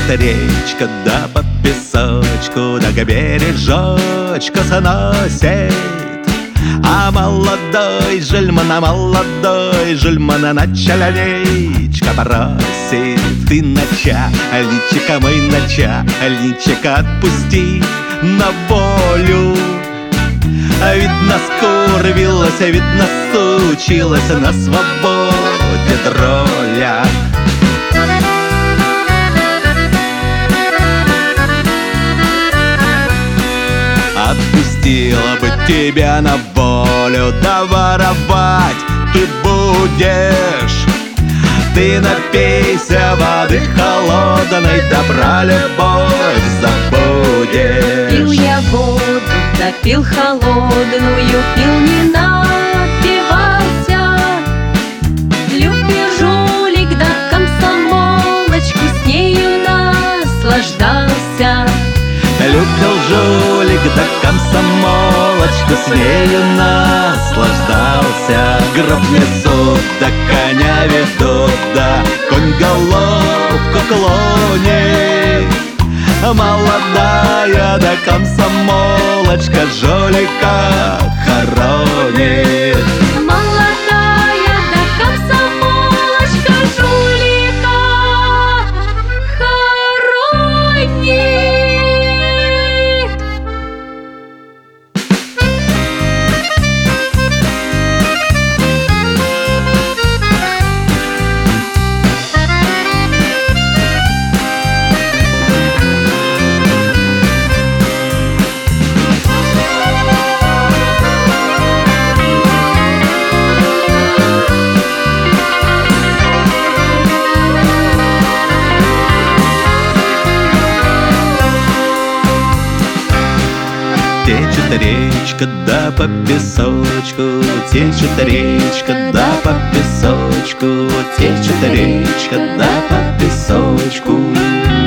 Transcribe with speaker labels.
Speaker 1: Течет речка, да по песочку, да к бережочку сносит. А молодой жульмана начальничка просит: ты начальничка, мой начальничек, отпусти на волю. Видно, скурвилась, видно, сучилась на свободе дроля. Отпустила бы тебя на волю, да воровать ты будешь. Ты напейся воды холодной, да про любовь забудешь.
Speaker 2: Пил я воду, да пил холодную, пил не напивался. Любил жулик, да комсомолочку, с нею наслаждался.
Speaker 1: Любил жулик, да комсомолочку, с нею наслаждался. Гроб несут, да коня ведут, да конь головку клонит. Молодая, да комсомолочка, жулика хоронит.
Speaker 2: Молодая, да комсомолочка, жулика хоронит.
Speaker 1: Течет речка, да по песочку, течет речка, да по песочку, течет речка, да по песочку.